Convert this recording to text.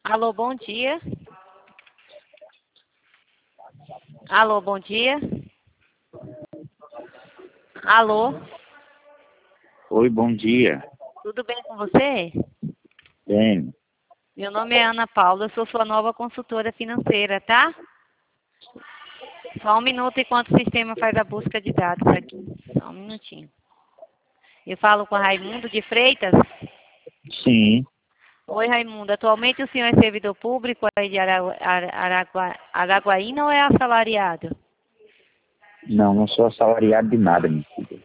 Alô, bom dia. Alô, bom dia. Alô, Oi, bom dia. tudo bem com você? Bem, Meu nome é Ana Paula, eu sou sua nova consultora financeira, tá? Só um minuto enquanto o sistema faz a busca de dados aqui. Só um minutinho. Eu falo com a Raimundo de Freitas. sim, Oi, Raimundo. Atualmente o senhor é servidor público aí de Araguaína ou é assalariado? não sou assalariado de nada, minha filha.